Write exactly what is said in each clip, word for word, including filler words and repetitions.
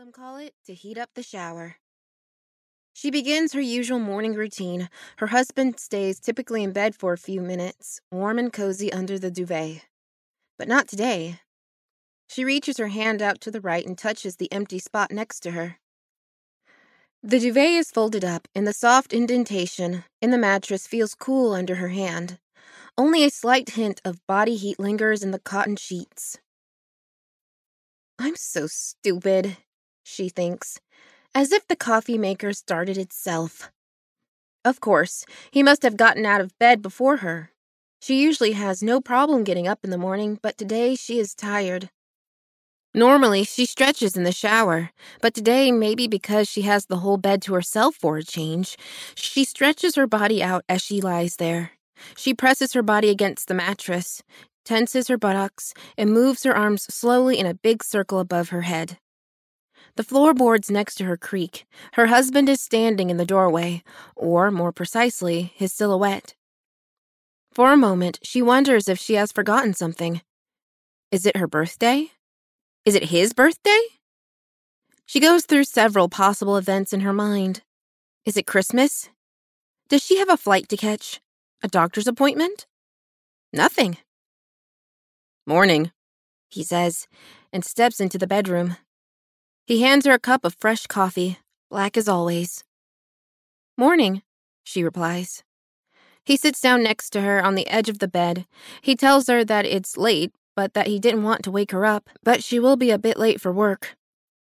them call it, to heat up the shower. She begins her usual morning routine. Her husband stays typically in bed for a few minutes, warm and cozy under the duvet. But not today. She reaches her hand out to the right and touches the empty spot next to her. The duvet is folded up, and the soft indentation in the mattress feels cool under her hand. Only a slight hint of body heat lingers in the cotton sheets. I'm so stupid, she thinks, as if the coffee maker started itself. Of course, he must have gotten out of bed before her. She usually has no problem getting up in the morning, but today she is tired. Normally, she stretches in the shower, but today, maybe because she has the whole bed to herself for a change, she stretches her body out as she lies there. She presses her body against the mattress, tenses her buttocks, and moves her arms slowly in a big circle above her head. The floorboards next to her creak. Her husband is standing in the doorway, or, more precisely, his silhouette. For a moment, she wonders if she has forgotten something. Is it her birthday? Is it his birthday? She goes through several possible events in her mind. Is it Christmas? Does she have a flight to catch? A doctor's appointment? Nothing. Morning, he says, and steps into the bedroom. He hands her a cup of fresh coffee, black as always. Morning, she replies. He sits down next to her on the edge of the bed. He tells her that it's late, but that he didn't want to wake her up, but she will be a bit late for work.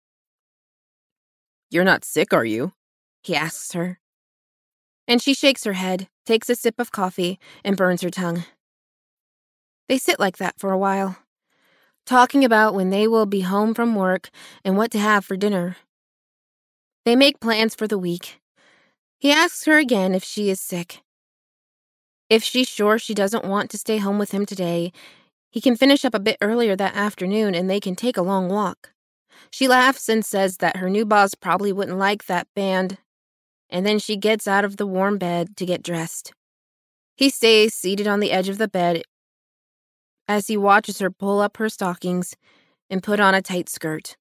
You're not sick, are you? He asks her. And she shakes her head, takes a sip of coffee, and burns her tongue. They sit like that for a while, talking about when they will be home from work and what to have for dinner. They make plans for the week. He asks her again if she is sick. If she's sure she doesn't want to stay home with him today, he can finish up a bit earlier that afternoon and they can take a long walk. She laughs and says that her new boss probably wouldn't like that band, and then she gets out of the warm bed to get dressed. He stays seated on the edge of the bed as he watches her pull up her stockings and put on a tight skirt.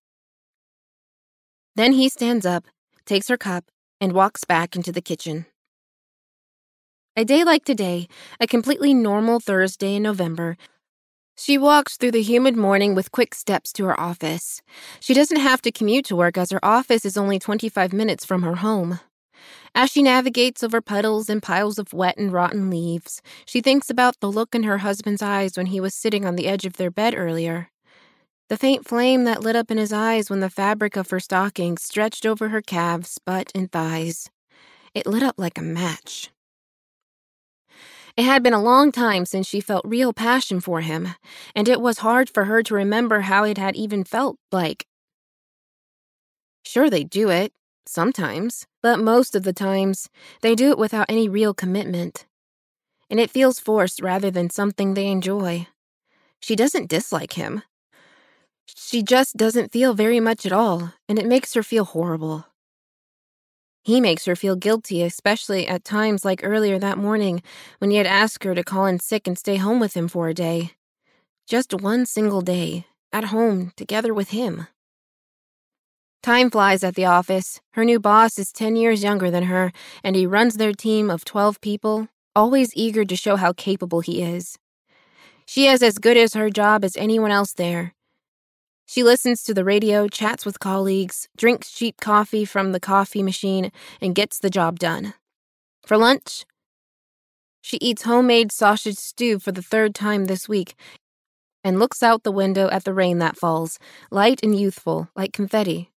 Then he stands up, takes her cup, and walks back into the kitchen. A day like today, a completely normal Thursday in November, she walks through the humid morning with quick steps to her office. She doesn't have to commute to work as her office is only twenty-five minutes from her home. As she navigates over puddles and piles of wet and rotten leaves, she thinks about the look in her husband's eyes when he was sitting on the edge of their bed earlier. The faint flame that lit up in his eyes when the fabric of her stockings stretched over her calves, butt, and thighs. It lit up like a match. It had been a long time since she felt real passion for him, and it was hard for her to remember how it had even felt like. Sure, they do it, sometimes, but most of the times, they do it without any real commitment. And it feels forced rather than something they enjoy. She doesn't dislike him. She just doesn't feel very much at all, and it makes her feel horrible. He makes her feel guilty, especially at times like earlier that morning when he had asked her to call in sick and stay home with him for a day. Just one single day, at home, together with him. Time flies at the office. Her new boss is ten years younger than her, and he runs their team of twelve people, always eager to show how capable he is. She is as good at her job as anyone else there. She listens to the radio, chats with colleagues, drinks cheap coffee from the coffee machine, and gets the job done. For lunch, she eats homemade sausage stew for the third time this week and looks out the window at the rain that falls, light and youthful, like confetti.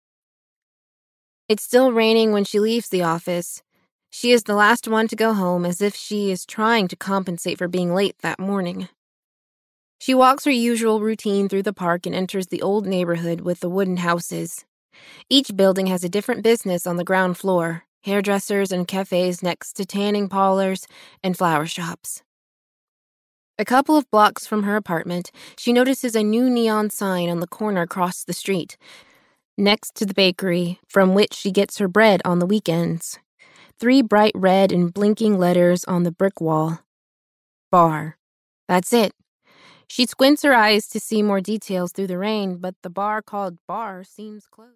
It's still raining when she leaves the office. She is the last one to go home, as if she is trying to compensate for being late that morning. She walks her usual routine through the park and enters the old neighborhood with the wooden houses. Each building has a different business on the ground floor, hairdressers and cafes next to tanning parlors and flower shops. A couple of blocks from her apartment, she notices a new neon sign on the corner across the street, next to the bakery from which she gets her bread on the weekends. Three bright red and blinking letters on the brick wall. Bar. That's it. She squints her eyes to see more details through the rain, but the bar called Bar seems closed.